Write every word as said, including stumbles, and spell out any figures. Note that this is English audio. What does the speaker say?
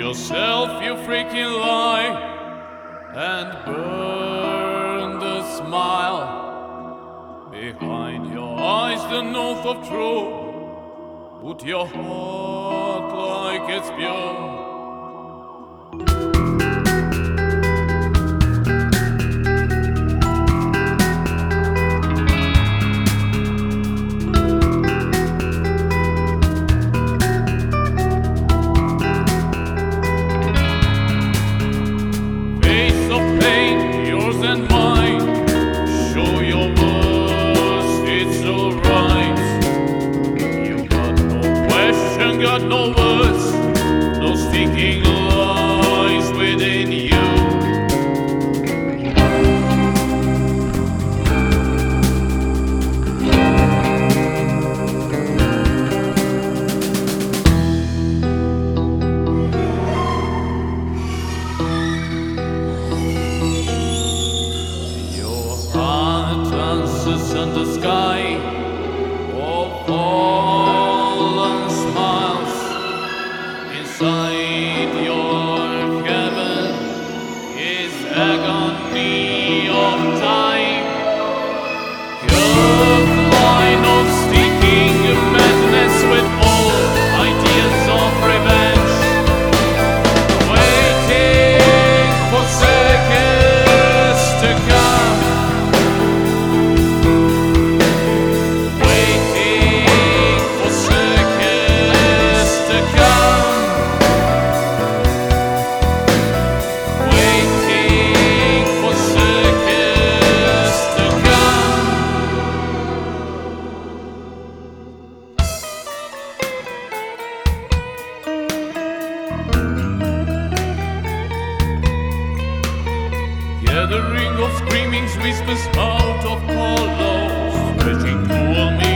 yourself, you freaking lie, and burn the smile behind your eyes, the north of truth. Put your heart like it's pure. And mine, show your worst, it's alright. You got no question, got no words, no sticking lies within you. And the sky of fallen smiles inside your heaven is agony of time. Your line of sticking madness with all ideas of revenge, waiting for seconds to come. Gathering of screamings, whispers out of hollows, stretching to all me.